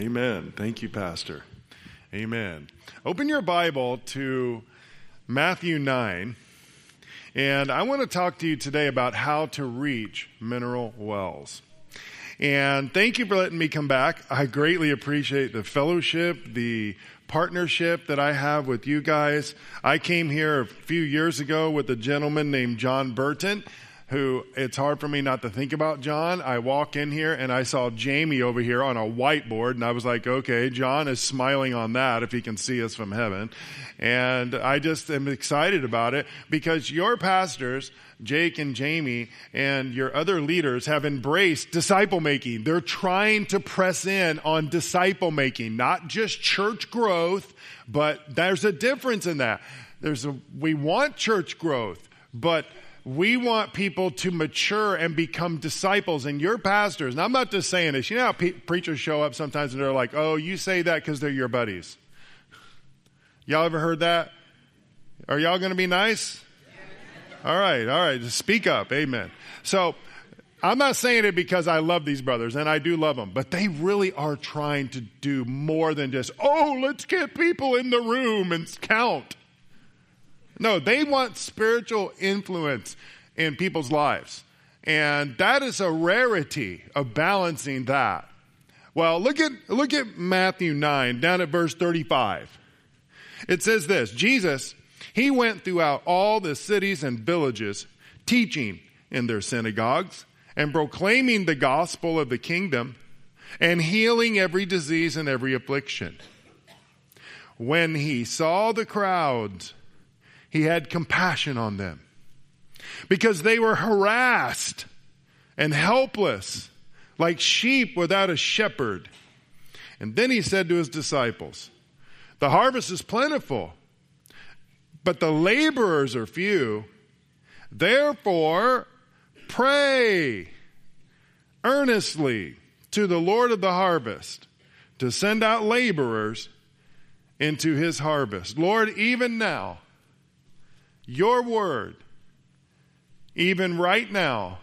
Amen. Thank you, Pastor. Amen. Open your Bible to Matthew 9, and I want to talk to you today about how to reach mineral wells. And thank you for letting me come back. I greatly appreciate the fellowship, the partnership that I have with you guys. I came here a few years ago with a gentleman named John Burton, who it's hard for me not to think about John. I walk in here and I saw Jamie over here on a whiteboard, and I was like, okay, John is smiling on that if he can see us from heaven. And I just am excited about it because your pastors, Jake and Jamie, and your other leaders have embraced disciple making. They're trying to press in on disciple making, not just church growth, but there's a difference in that. We want church growth, but we want people to mature and become disciples. And your pastors, and I'm not just saying this, you know how preachers show up sometimes and they're like, oh, you say that because they're your buddies. Y'all ever heard that? Are y'all going to be nice? All right, just speak up, amen. So I'm not saying it because I love these brothers, and I do love them, but they really are trying to do more than just, oh, let's get people in the room and count. No, they want spiritual influence in people's lives. And that is a rarity of balancing that. Well, look at Matthew 9, down at verse 35. It says this, Jesus, he went throughout all the cities and villages, teaching in their synagogues and proclaiming the gospel of the kingdom and healing every disease and every affliction. When he saw the crowds, he had compassion on them because they were harassed and helpless like sheep without a shepherd. And then he said to his disciples, the harvest is plentiful, but the laborers are few. Therefore, pray earnestly to the Lord of the harvest to send out laborers into his harvest. Lord, even now, your word, even right now,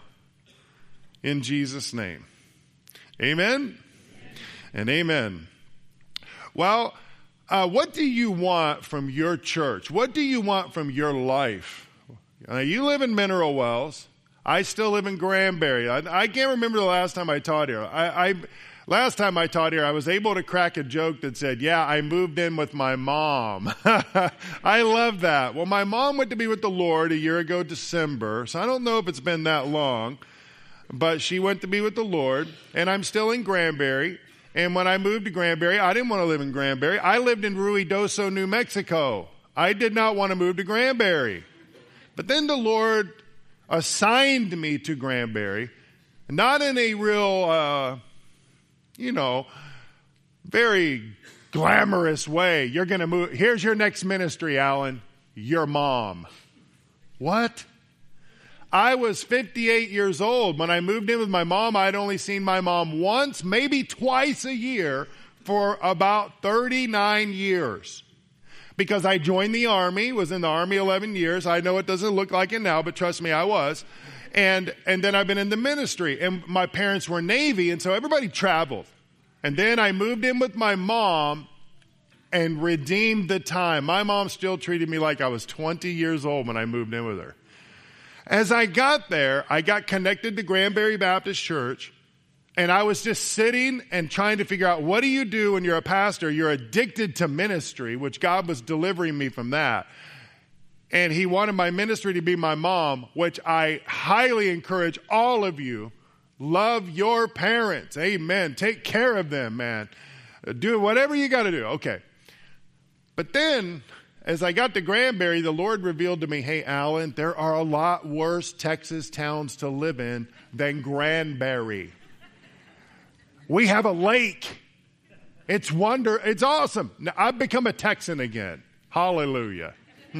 in Jesus' name. Amen and amen. Well, what do you want from your church? What do you want from your life? You live in Mineral Wells. I still live in Granbury. I can't remember the last time I taught here. Last time I taught here, I was able to crack a joke that said, yeah, I moved in with my mom. I love that. Well, my mom went to be with the Lord a year ago, December, so I don't know if it's been that long, but she went to be with the Lord, and I'm still in Granbury. And when I moved to Granbury, I didn't want to live in Granbury. I lived in Ruidoso, New Mexico. I did not want to move to Granbury. But then the Lord assigned me to Granbury, not in a real very glamorous way. You're going to move. Here's your next ministry, Alan. Your mom. What? I was 58 years old. When I moved in with my mom, I'd only seen my mom once, maybe twice a year for about 39 years. Because I joined the Army, was in the Army 11 years. I know it doesn't look like it now, but trust me, I was. And then I've been in the ministry. And my parents were Navy, and so everybody traveled. And then I moved in with my mom and redeemed the time. My mom still treated me like I was 20 years old when I moved in with her. As I got there, I got connected to Granbury Baptist Church, and I was just sitting and trying to figure out, what do you do when you're a pastor? You're addicted to ministry, which God was delivering me from that. And he wanted my ministry to be my mom, which I highly encourage all of you. Love your parents. Amen. Take care of them, man. Do whatever you got to do. Okay. But then, as I got to Granbury, the Lord revealed to me, hey, Alan, there are a lot worse Texas towns to live in than Granbury. We have a lake. It's awesome. Now, I've become a Texan again. Hallelujah.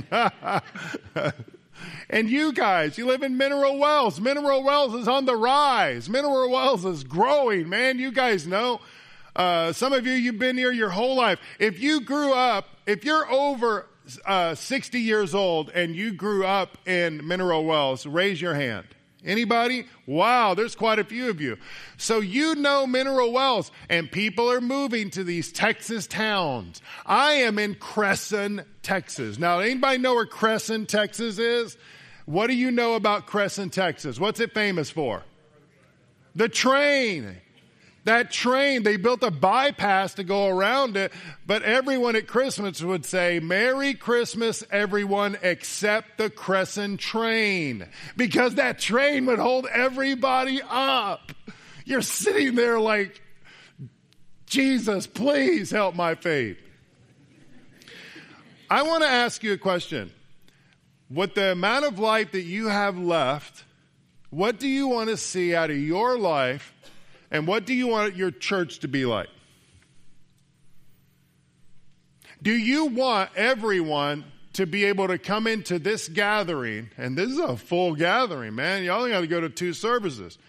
And you guys, you live in Mineral Wells. Mineral Wells is on the rise. Mineral Wells is growing, man. You guys know. Some of you, you've been here your whole life. If you're over 60 years old and you grew up in Mineral Wells, raise your hand. Anybody? Wow, there's quite a few of you. So you know mineral wells, and people are moving to these Texas towns. I am in Crescent, Texas. Now, anybody know where Crescent, Texas is? What do you know about Crescent, Texas? What's it famous for? The train. That train, they built a bypass to go around it, but everyone at Christmas would say, Merry Christmas, everyone, except the Crescent train. Because that train would hold everybody up. You're sitting there like, Jesus, please help my faith. I want to ask you a question. With the amount of life that you have left, what do you want to see out of your life? And what do you want your church to be like? Do you want everyone to be able to come into this gathering? And this is a full gathering, man. You only got to go to 2 services.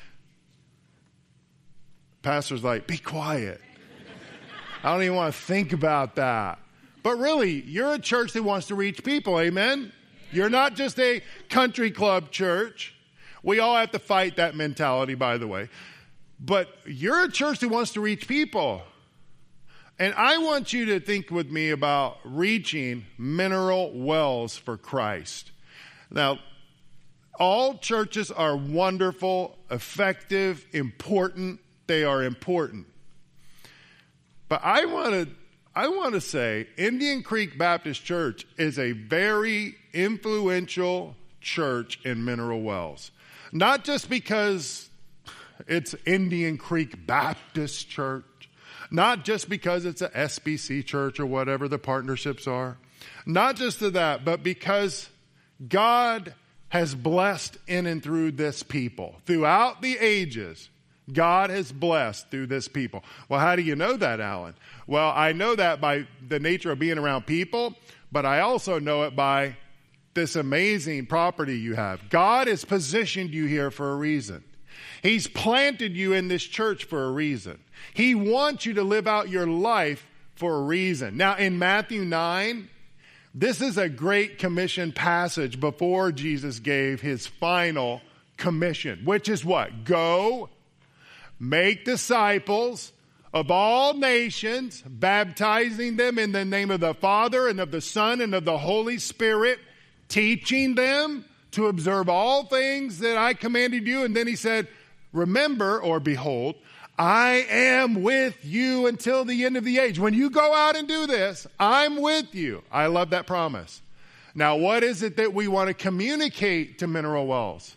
Pastor's like, be quiet. I don't even want to think about that. But really, you're a church that wants to reach people, amen? You're not just a country club church. We all have to fight that mentality, by the way. But you're a church that wants to reach people. And I want you to think with me about reaching mineral wells for Christ. Now, all churches are wonderful, effective, important. They are important. But I want to say Indian Creek Baptist Church is a very influential church in mineral wells. Not just because it's Indian Creek Baptist Church. Not just because it's a SBC church or whatever the partnerships are. Not just to that, but because God has blessed in and through this people. Throughout the ages, God has blessed through this people. Well, how do you know that, Alan? Well, I know that by the nature of being around people, but I also know it by this amazing property you have. God has positioned you here for a reason. He's planted you in this church for a reason. He wants you to live out your life for a reason. Now, in Matthew 9, this is a great commission passage before Jesus gave his final commission, which is what? Go, make disciples of all nations, baptizing them in the name of the Father and of the Son and of the Holy Spirit, teaching them to observe all things that I commanded you. And then he said, remember, or behold, I am with you until the end of the age. When you go out and do this, I'm with you. I love that promise. Now, what is it that we want to communicate to mineral wells?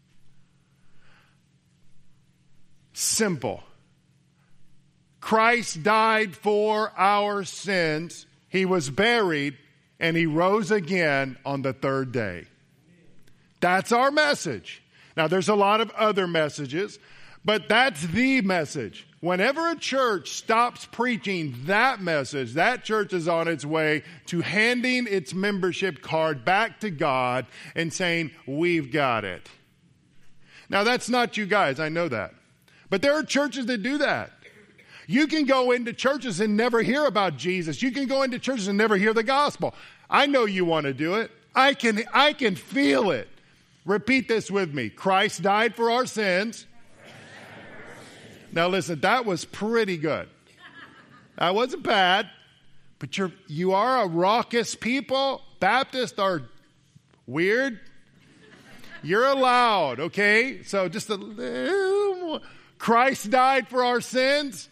Simple. Christ died for our sins. He was buried, and he rose again on the 3rd day. That's our message. Now, there's a lot of other messages, but that's the message. Whenever a church stops preaching that message, that church is on its way to handing its membership card back to God and saying, we've got it. Now, that's not you guys. I know that. But there are churches that do that. You can go into churches and never hear about Jesus. You can go into churches and never hear the gospel. I know you want to do it. I can feel it. Repeat this with me. Christ died for our sins. Now listen, that was pretty good. That wasn't bad. But you are a raucous people. Baptists are weird. You're allowed, okay? So just a little more. Christ died for our sins.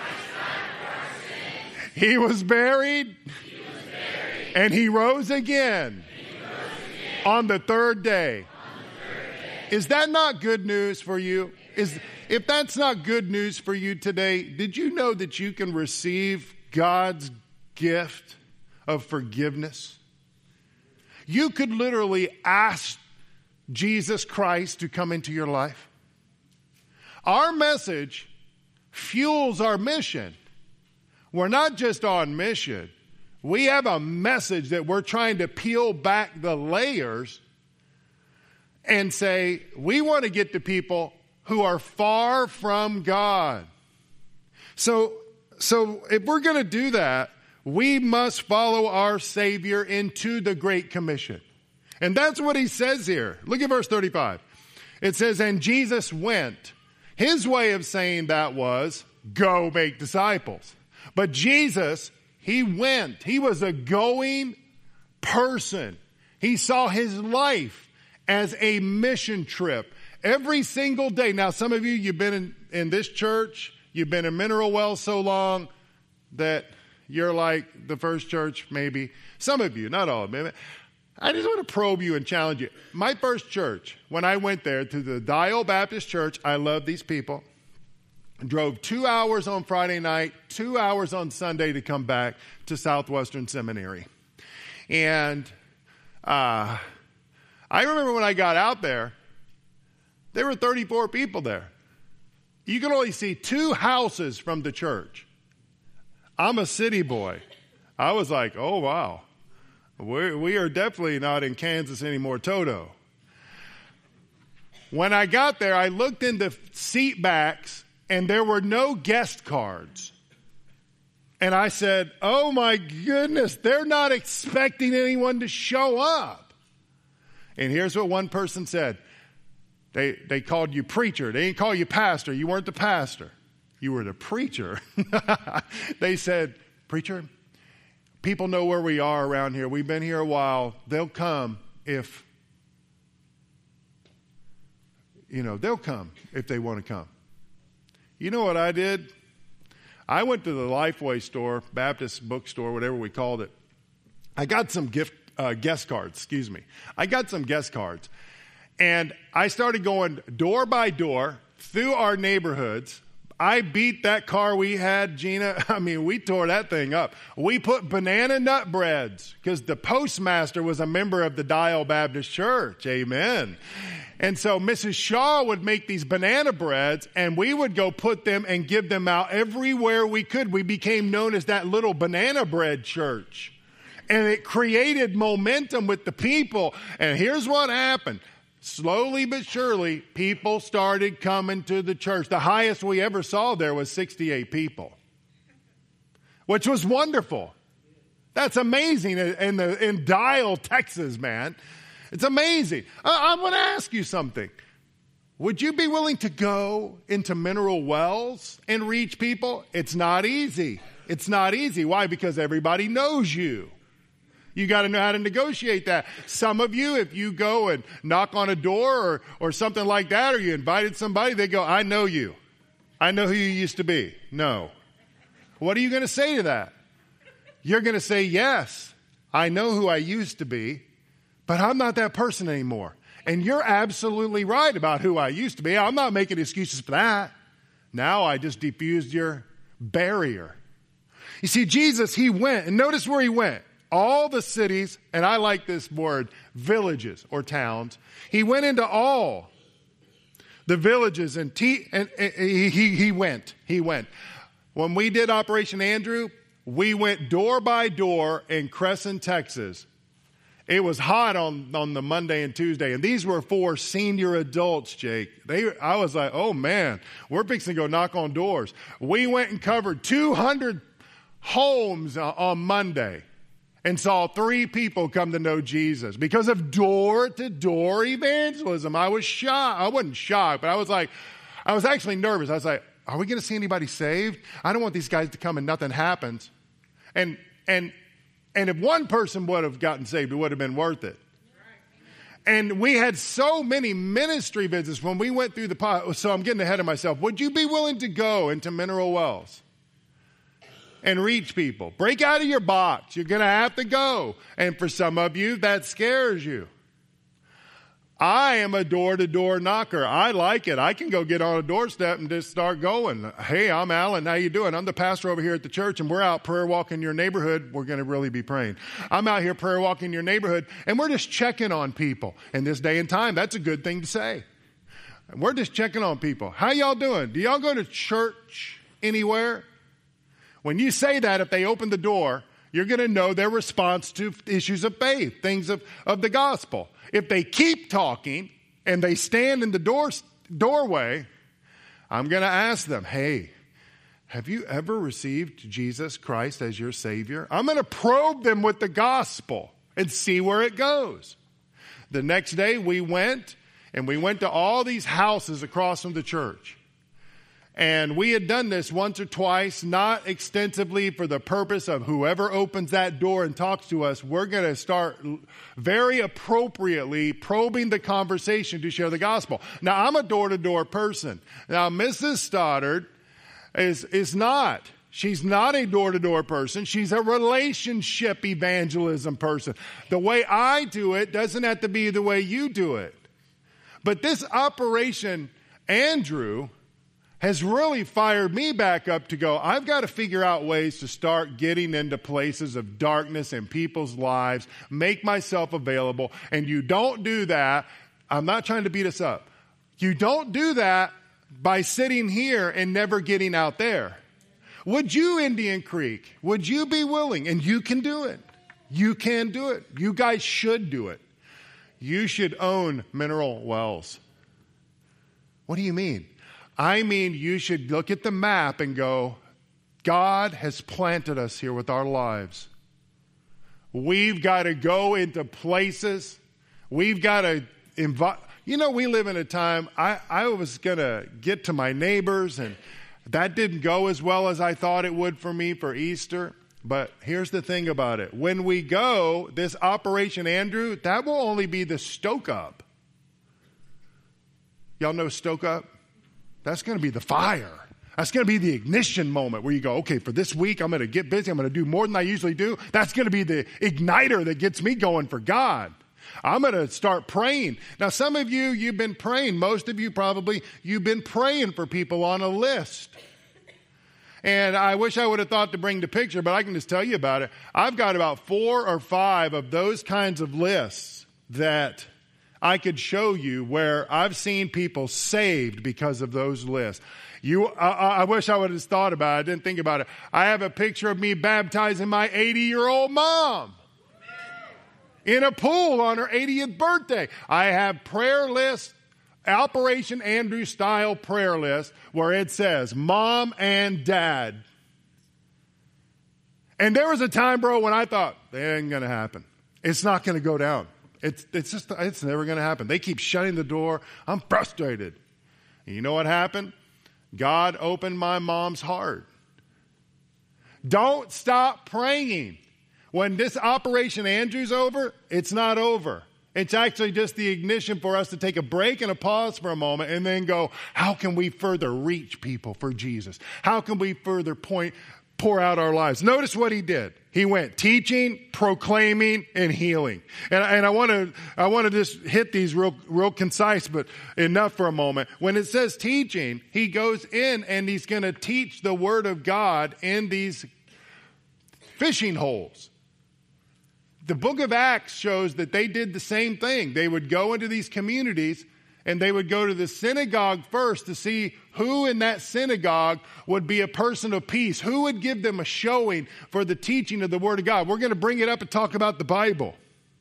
He was buried. And he rose again on the 3rd day. Is that not good news for you? If that's not good news for you today, did you know that you can receive God's gift of forgiveness? You could literally ask Jesus Christ to come into your life. Our message fuels our mission. We're not just on mission. We have a message that we're trying to peel back the layers and say, we want to get to people who are far from God. So if we're going to do that, we must follow our Savior into the Great Commission. And that's what he says here. Look at verse 35. It says, and Jesus went. His way of saying that was, go make disciples. But Jesus, he went. He was a going person. He saw his life as a mission trip every single day. Now, some of you, you've been in this church, you've been in Mineral Wells so long that you're like the first church, maybe. Some of you, not all of them. I just want to probe you and challenge you. My first church, when I went there to the Dial Baptist Church, I love these people. Drove 2 hours on Friday night, 2 hours on Sunday to come back to Southwestern Seminary. And I remember when I got out there were 34 people there. You could only see 2 houses from the church. I'm a city boy. I was like, oh, wow. We are definitely not in Kansas anymore, Toto. When I got there, I looked into seat backs, and there were no guest cards. And I said, oh, my goodness, they're not expecting anyone to show up. And here's what one person said. They called you preacher. They didn't call you pastor. You weren't the pastor. You were the preacher. They said, preacher, people know where we are around here. We've been here a while. They'll come if they'll come if they want to come. You know what I did? I went to the Lifeway store, Baptist bookstore, whatever we called it. I got some guest cards, I got some guest cards. And I started going door by door through our neighborhoods. I beat that car we had, Gina. I mean, we tore that thing up. We put banana nut breads because the postmaster was a member of the Dial Baptist Church. Amen. And so Mrs. Shaw would make these banana breads, and we would go put them and give them out everywhere we could. We became known as that little banana bread church. And it created momentum with the people. And here's what happened. Slowly but surely, people started coming to the church. The highest we ever saw there was 68 people, which was wonderful. That's amazing in Dial, Texas, man. It's amazing. I want to ask you something. Would you be willing to go into Mineral Wells and reach people? It's not easy. It's not easy. Why? Because everybody knows you. You got to know how to negotiate that. Some of you, if you go and knock on a door or something like that, or you invited somebody, they go, I know you. I know who you used to be. No. What are you going to say to that? You're going to say, yes, I know who I used to be, but I'm not that person anymore. And you're absolutely right about who I used to be. I'm not making excuses for that. Now I just diffused your barrier. You see, Jesus, he went, and notice where he went. All the cities, and I like this word, villages or towns. He went into all the villages and he went. When we did Operation Andrew, we went door by door in Crescent, Texas. It was hot on the Monday and Tuesday, and these were 4 senior adults, Jake. I was like, oh man, we're fixing to go knock on doors. We went and covered 200 homes on Monday. And saw 3 people come to know Jesus because of door-to-door evangelism. I was shocked. I wasn't shocked, but I was actually nervous. I was like, are we going to see anybody saved? I don't want these guys to come and nothing happens. And if one person would have gotten saved, it would have been worth it. And we had so many ministry visits when we went through so I'm getting ahead of myself. Would you be willing to go into Mineral Wells and reach people? Break out of your box. You're going to have to go. And for some of you, that scares you. I am a door-to-door knocker. I like it. I can go get on a doorstep and just start going. Hey, I'm Alan. How you doing? I'm the pastor over here at the church, and we're out prayer walking your neighborhood. We're going to really be praying. I'm out here prayer walking your neighborhood, and we're just checking on people. In this day and time, that's a good thing to say. We're just checking on people. How y'all doing? Do y'all go to church anywhere? When you say that, if they open the door, you're going to know their response to issues of faith, things of the gospel. If they keep talking and they stand in the doorway, I'm going to ask them, hey, have you ever received Jesus Christ as your Savior? I'm going to probe them with the gospel and see where it goes. The next day we went And we went to all these houses across from the church. And we had done this once or twice, not extensively for the purpose of whoever opens that door and talks to us, we're going to start very appropriately probing the conversation to share the gospel. Now, I'm a door-to-door person. Now, Mrs. Stoddard is not. She's not a door-to-door person. She's a relationship evangelism person. The way I do it doesn't have to be the way you do it. But this Operation Andrew has really fired me back up to go, I've got to figure out ways to start getting into places of darkness in people's lives, make myself available. And you don't do that. I'm not trying to beat us up. You don't do that by sitting here and never getting out there. Would you, Indian Creek, would you be willing? And you can do it. You can do it. You guys should do it. You should own mineral wells. What do you mean? I mean, you should look at the map and go, God has planted us here with our lives. We've got to go into places. We've got to invite. You know, we live in a time, I was going to get to my neighbors, and that didn't go as well as I thought it would for me for Easter. But here's the thing about it. When we go, this Operation Andrew, that will only be the stoke up. Y'all know stoke up? That's going to be the fire. That's going to be the ignition moment where you go, okay, for this week, I'm going to get busy. I'm going to do more than I usually do. That's going to be the igniter that gets me going for God. I'm going to start praying. Now, some of you, you've been praying. Most of you probably, you've been praying for people on a list. And I wish I would have thought to bring the picture, but I can just tell you about it. I've got about 4 or 5 of those kinds of lists that I could show you where I've seen people saved because of those lists. I wish I would have thought about it. I didn't think about it. I have a picture of me baptizing my 80-year-old mom in a pool on her 80th birthday. I have prayer lists, Operation Andrew style prayer list, where it says mom and dad. And there was a time, bro, when I thought, that ain't going to happen. It's not going to go down. It's never going to happen. They keep shutting the door. I'm frustrated. And you know what happened? God opened my mom's heart. Don't stop praying. When this Operation Andrew's over, it's not over. It's actually just the ignition for us to take a break and a pause for a moment and then go, how can we further reach people for Jesus? How can we further pour out our lives? Notice what he did. He went teaching, proclaiming, and healing. And I want to just hit these real concise, but enough for a moment. When it says teaching, he goes in and he's going to teach the Word of God in these fishing holes. The book of Acts shows that they did the same thing. They would go into these communities and they would go to the synagogue first to see who in that synagogue would be a person of peace. Who would give them a showing for the teaching of the Word of God? We're going to bring it up and talk about the Bible.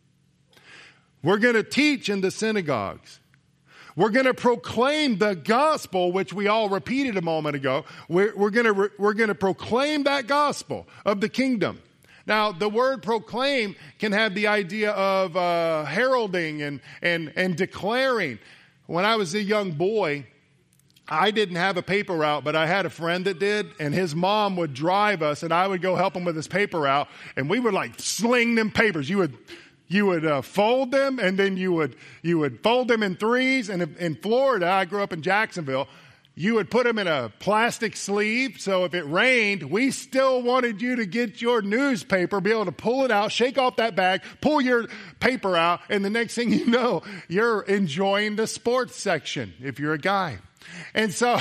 We're going to teach in the synagogues. We're going to proclaim the gospel, which we all repeated a moment ago. We're going to proclaim that gospel of the kingdom. Now, the word proclaim can have the idea of heralding and declaring. When I was a young boy, I didn't have a paper route, but I had a friend that did, and his mom would drive us, and I would go help him with his paper route, and we would like sling them papers. You would fold them, and then you would fold them in threes. And in Florida, I grew up in Jacksonville, you would put them in a plastic sleeve, so if it rained, we still wanted you to get your newspaper, be able to pull it out, shake off that bag, pull your paper out, and the next thing you know, you're enjoying the sports section if you're a guy. And so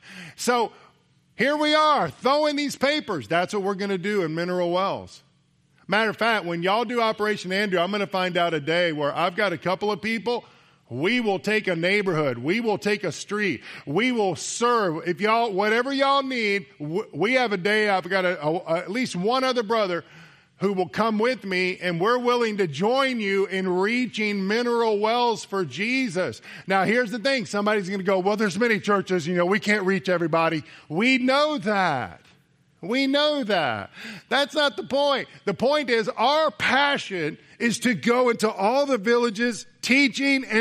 here we are, throwing these papers. That's what we're going to do in Mineral Wells. Matter of fact, when y'all do Operation Andrew, I'm going to find out a day where I've got a couple of people. We will take a neighborhood. We will take a street. We will serve. If y'all, whatever y'all need, we have a day. I've got at least one other brother who will come with me, and we're willing to join you in reaching Mineral Wells for Jesus. Now, here's the thing. Somebody's going to go, well, there's many churches, we can't reach everybody. We know that. We know that. That's not the point. The point is our passion is to go into all the villages teaching and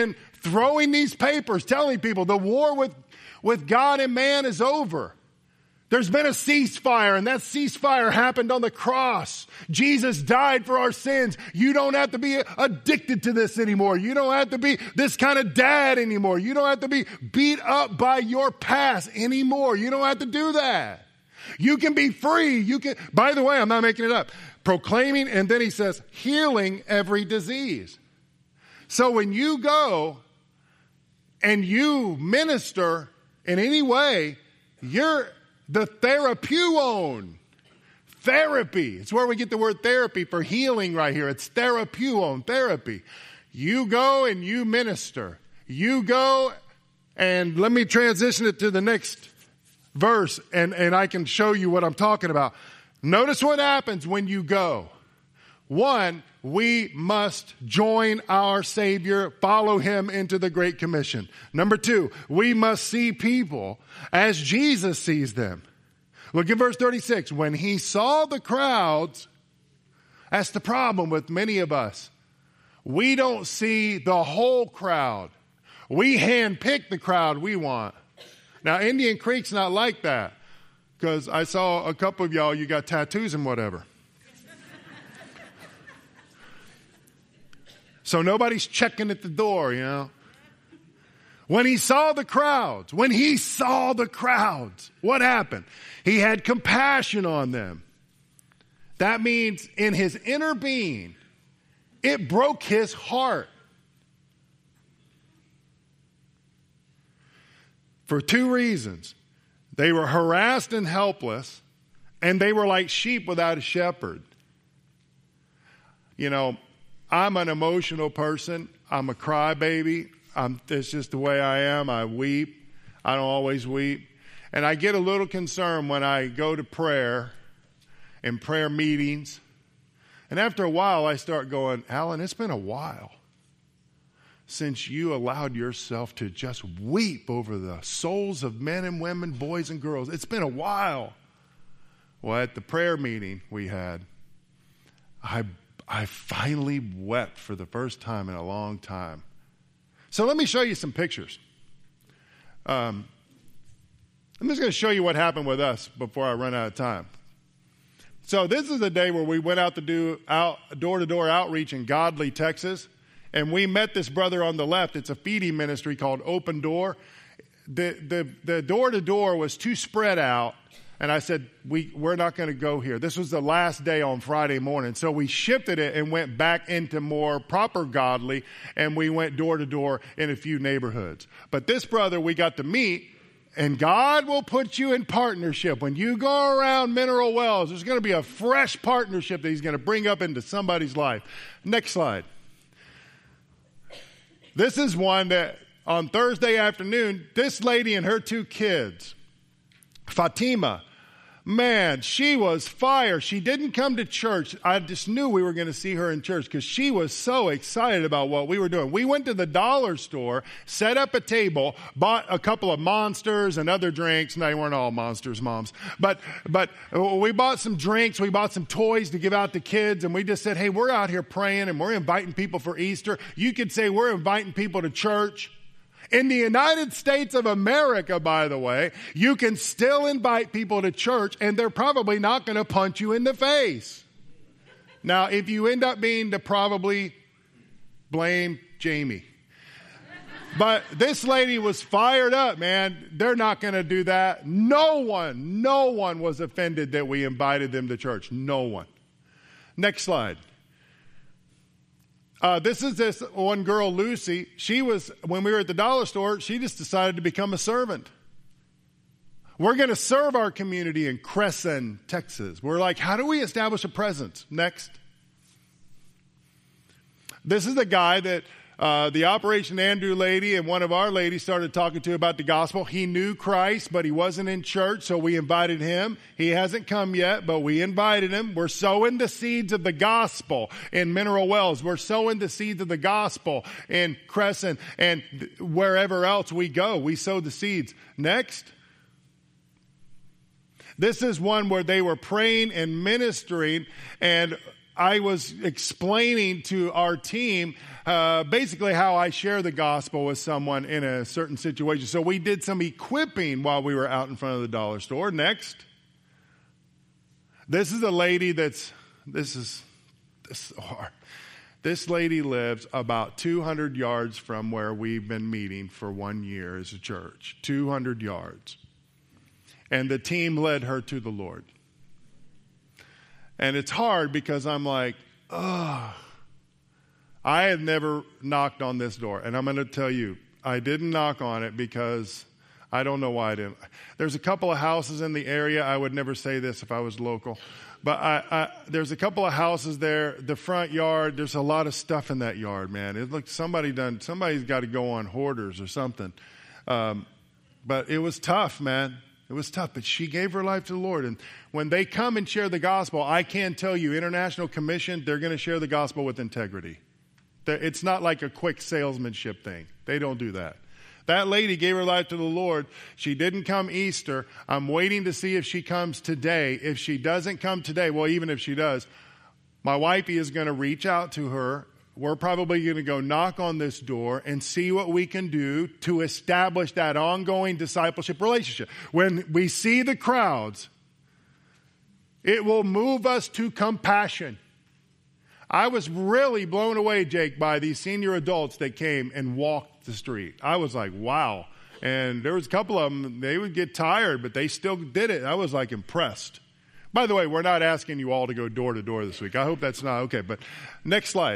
throwing these papers, telling people the war with God and man is over. There's been a ceasefire, and that ceasefire happened on the cross. Jesus died for our sins. You don't have to be addicted to this anymore. You don't have to be this kind of dad anymore. You don't have to be beat up by your past anymore. You don't have to do that. You can be free. You can, by the way, I'm not making it up. Proclaiming, and then he says, healing every disease. So when you go and you minister in any way, you're the therapeuon. Therapy. It's where we get the word therapy for healing right here. It's therapeuon, therapy. You go and you minister. You go, and let me transition it to the next verse, and I can show you what I'm talking about. Notice what happens when you go. One, we must join our Savior, follow him into the Great Commission. Number two, we must see people as Jesus sees them. Look at verse 36. When he saw the crowds, that's the problem with many of us. We don't see the whole crowd. We handpick the crowd we want. Now, Indian Creek's not like that, because I saw a couple of y'all, you got tattoos and whatever. So nobody's checking at the door, you know. When he saw the crowds, what happened? He had compassion on them. That means in his inner being, it broke his heart. For two reasons. They were harassed and helpless, and they were like sheep without a shepherd. You know, I'm an emotional person. I'm a crybaby. That's just the way I am. I weep. I don't always weep. And I get a little concerned when I go to prayer and prayer meetings. And after a while, I start going, Alan, it's been a while since you allowed yourself to just weep over the souls of men and women, boys and girls. It's been a while. Well, at the prayer meeting we had, I finally wept for the first time in a long time. So let me show you some pictures. I'm just going to show you what happened with us before I run out of time. So this is a day where we went out to do door-to-door outreach in Godley, Texas, and we met this brother on the left. It's a feeding ministry called Open Door. The door-to-door was too spread out, and I said, we're not going to go here. This was the last day on Friday morning. So we shifted it and went back into more proper Godley, and we went door-to-door in a few neighborhoods. But this brother we got to meet, and God will put you in partnership. When you go around Mineral Wells, there's going to be a fresh partnership that he's going to bring up into somebody's life. Next slide. This is one that on Thursday afternoon, this lady and her two kids, Fatima, man, she was fire. She didn't come to church. I just knew we were going to see her in church because she was so excited about what we were doing. We went to the dollar store, set up a table, bought a couple of Monsters and other drinks. No, they weren't all Monsters, moms. But we bought some drinks. We bought some toys to give out to kids. And we just said, hey, we're out here praying and we're inviting people for Easter. You could say we're inviting people to church. In the United States of America, by the way, you can still invite people to church and they're probably not going to punch you in the face. Now, if you end up being to probably blame Jamie. But this lady was fired up, man. They're not going to do that. No one was offended that we invited them to church. No one. Next slide. This is this one girl, Lucy. When we were at the dollar store, she just decided to become a servant. We're going to serve our community in Crescent, Texas. We're like, how do we establish a presence? Next. This is the guy that the Operation Andrew lady and one of our ladies started talking to about the gospel. He knew Christ, but he wasn't in church, so we invited him. He hasn't come yet, but we invited him. We're sowing the seeds of the gospel in Mineral Wells. We're sowing the seeds of the gospel in Crescent, and wherever else we go, we sow the seeds. Next. This is one where they were praying and ministering, and I was explaining to our team basically how I share the gospel with someone in a certain situation. So we did some equipping while we were out in front of the dollar store. Next. This is a lady this is hard. This lady lives about 200 yards from where we've been meeting for 1 year as a church. 200 yards. And the team led her to the Lord. And it's hard because I'm like, I had never knocked on this door. And I'm going to tell you, I didn't knock on it because I don't know why I didn't. There's a couple of houses in the area. I would never say this if I was local. But there's a couple of houses there. The front yard, there's a lot of stuff in that yard, man. It looks somebody's got to go on Hoarders or something. But it was tough, man. It was tough, but she gave her life to the Lord. And when they come and share the gospel, I can tell you, International Commission, they're going to share the gospel with integrity. It's not like a quick salesmanship thing. They don't do that. That lady gave her life to the Lord. She didn't come Easter. I'm waiting to see if she comes today. If she doesn't come today, well, even if she does, my wifey is going to reach out to her. We're probably going to go knock on this door and see what we can do to establish that ongoing discipleship relationship. When we see the crowds, it will move us to compassion. I was really blown away, Jake, by these senior adults that came and walked the street. I was like, wow. And there was a couple of them, they would get tired, but they still did it. I was like impressed. By the way, we're not asking you all to go door to door this week. I hope that's not okay. But next slide.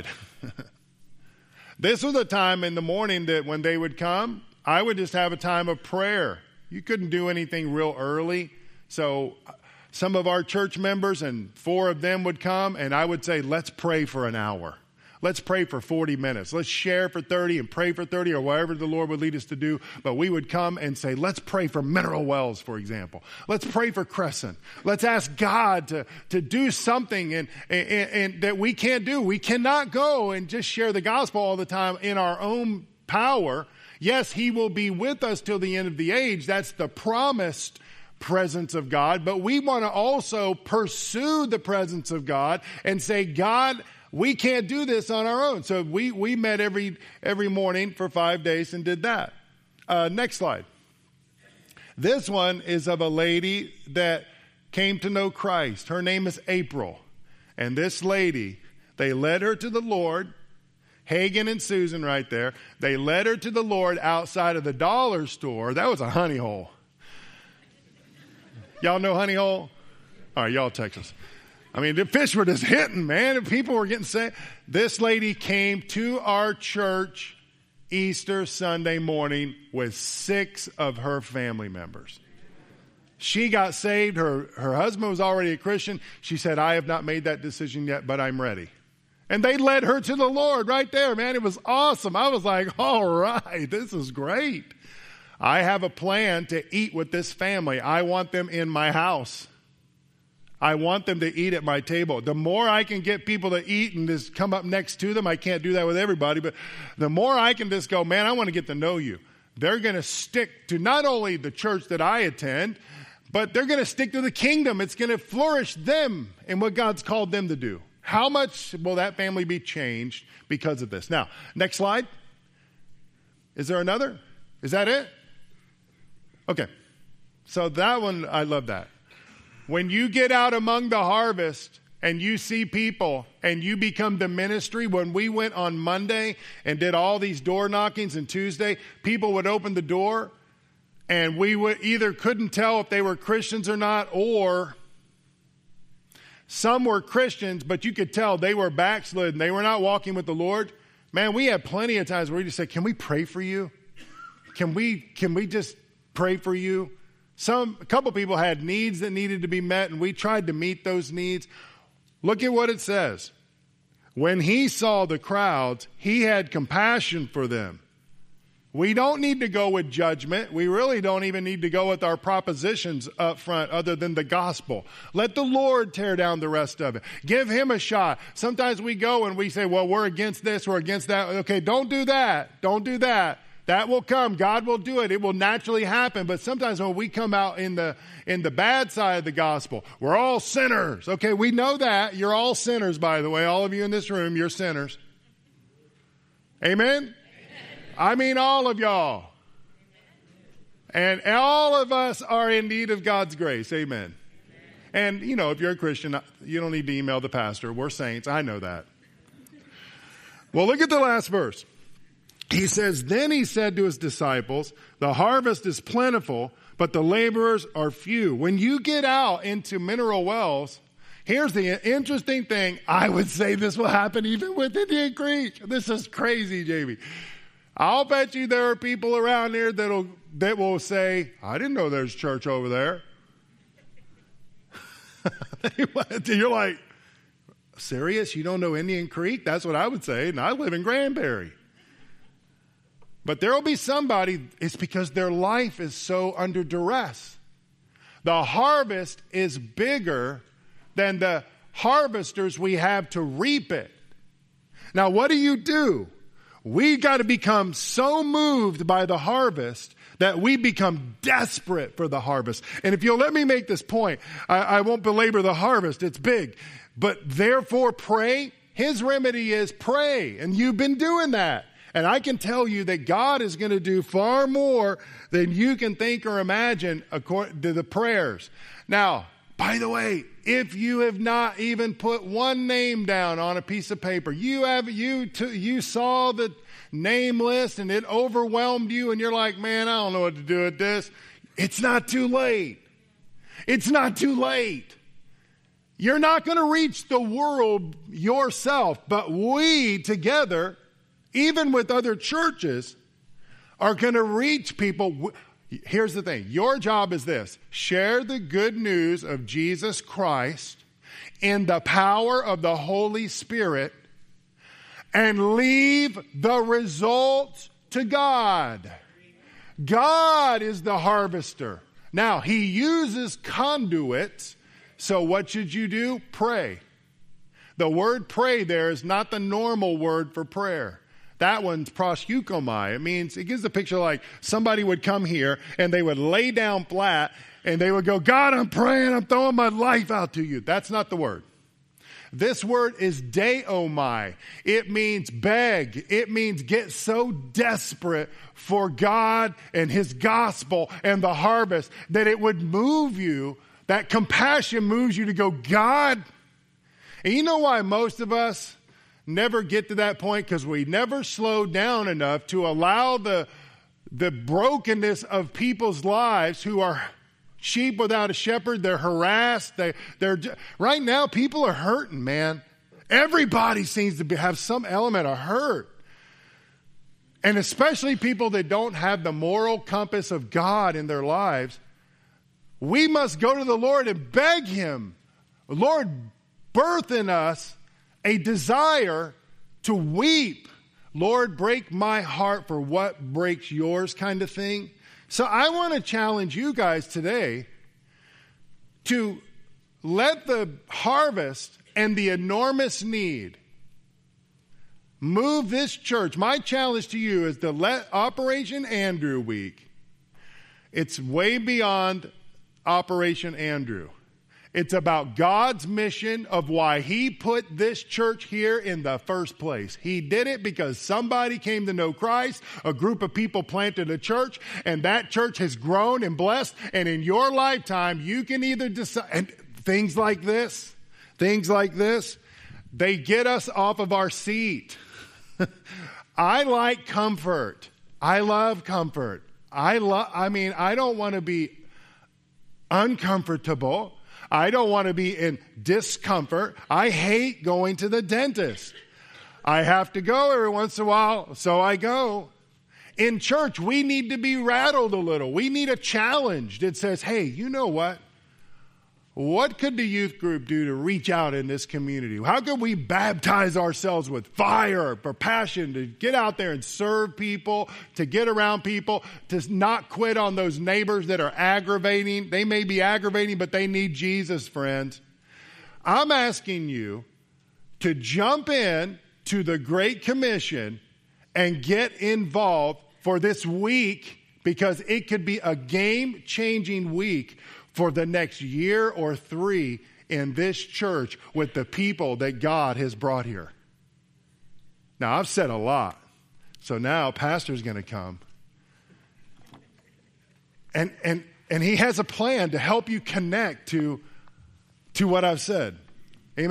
This was a time in the morning that when they would come, I would just have a time of prayer. You couldn't do anything real early. So some of our church members and 4 of them would come, and I would say, let's pray for an hour. Let's pray for 40 minutes. Let's share for 30 and pray for 30 or whatever the Lord would lead us to do. But we would come and say, let's pray for Mineral Wells, for example. Let's pray for Crescent. Let's ask God to do something and that we can't do. We cannot go and just share the gospel all the time in our own power. Yes, he will be with us till the end of the age. That's the promised presence of God. But we want to also pursue the presence of God and say, God, we can't do this on our own. So we met every morning for 5 days and did that. Next slide. This one is of a lady that came to know Christ. Her name is April. And this lady, they led her to the Lord. Hagen and Susan right there. They led her to the Lord outside of the dollar store. That was a honey hole. Y'all know honey hole? All right, y'all Texas. I mean, the fish were just hitting, man, and people were getting saved. This lady came to our church Easter Sunday morning with 6 of her family members. She got saved. Her husband was already a Christian. She said, I have not made that decision yet, but I'm ready. And they led her to the Lord right there, man. It was awesome. I was like, all right, this is great. I have a plan to eat with this family. I want them in my house. I want them to eat at my table. The more I can get people to eat and just come up next to them, I can't do that with everybody, but the more I can just go, man, I want to get to know you. They're going to stick to not only the church that I attend, but they're going to stick to the kingdom. It's going to flourish them in what God's called them to do. How much will that family be changed because of this? Now, next slide. Is there another? Is that it? Okay. So that one, I love that. When you get out among the harvest and you see people and you become the ministry, when we went on Monday and did all these door knockings and Tuesday, people would open the door and we would either couldn't tell if they were Christians or not, or some were Christians, but you could tell they were backslidden. They were not walking with the Lord. Man, we had plenty of times where we just said, can we pray for you? Can we just pray for you? A couple people had needs that needed to be met, and we tried to meet those needs. Look at what it says. When he saw the crowds, he had compassion for them. We don't need to go with judgment. We really don't even need to go with our propositions up front other than the gospel. Let the Lord tear down the rest of it. Give him a shot. Sometimes we go and we say, well, we're against this, we're against that. Okay, don't do that. Don't do that. That will come. God will do it. It will naturally happen. But sometimes when we come out in the bad side of the gospel, we're all sinners. Okay, we know that. You're all sinners, by the way. All of you in this room, you're sinners. Amen? I mean all of y'all. And all of us are in need of God's grace. Amen. And, if you're a Christian, you don't need to email the pastor. We're saints. I know that. Well, look at the last verse. He says, then he said to his disciples, the harvest is plentiful, but the laborers are few. When you get out into mineral wells, here's the interesting thing. I would say this will happen even with Indian Creek. This is crazy, Jamie. I'll bet you there are people around here that will say, I didn't know there's church over there. You're like, serious? You don't know Indian Creek? That's what I would say. And I live in Granbury. But there will be somebody, it's because their life is so under duress. The harvest is bigger than the harvesters we have to reap it. Now, what do? We got to become so moved by the harvest that we become desperate for the harvest. And if you'll let me make this point, I won't belabor the harvest. It's big. But therefore pray. His remedy is pray. And you've been doing that. And I can tell you that God is going to do far more than you can think or imagine according to the prayers. Now, by the way, if you have not even put one name down on a piece of paper, you saw the name list and it overwhelmed you and you're like, man, I don't know what to do with this. It's not too late. It's not too late. You're not going to reach the world yourself, but we together, even with other churches, are going to reach people. Here's the thing. Your job is this. Share the good news of Jesus Christ in the power of the Holy Spirit and leave the results to God. God is the harvester. Now, He uses conduits. So what should you do? Pray. The word pray there is not the normal word for prayer. That one's proseuchomai. It gives a picture like somebody would come here and they would lay down flat and they would go, God, I'm praying, I'm throwing my life out to you. That's not the word. This word is deomai. It means beg. It means get so desperate for God and His gospel and the harvest that it would move you, that compassion moves you to go, God. And you know why most of us never get to that point? Because we never slow down enough to allow the brokenness of people's lives who are sheep without a shepherd. They're harassed. They're right now, people are hurting, man. Everybody seems to have some element of hurt. And especially people that don't have the moral compass of God in their lives. We must go to the Lord and beg Him. Lord, birth in us a desire to weep. Lord, break my heart for what breaks yours kind of thing. So I want to challenge you guys today to let the harvest and the enormous need move this church. My challenge to you is to let Operation Andrew Week, it's way beyond Operation Andrew. It's about God's mission of why He put this church here in the first place. He did it because somebody came to know Christ, a group of people planted a church, and that church has grown and blessed. And in your lifetime, you can either decide, and things like this, they get us off of our seat. I like comfort. I love comfort. I don't want to be uncomfortable. I don't want to be in discomfort. I hate going to the dentist. I have to go every once in a while, so I go. In church, we need to be rattled a little. We need a challenge that says, hey, you know what? What could the youth group do to reach out in this community? How could we baptize ourselves with fire for passion to get out there and serve people, to get around people, to not quit on those neighbors that are aggravating? They may be aggravating, but they need Jesus, friends. I'm asking you to jump in to the Great Commission and get involved for this week, because it could be a game-changing week for the next year or 3 in this church with the people that God has brought here. Now, I've said a lot, so now Pastor's going to come. And he has a plan to help you connect to what I've said.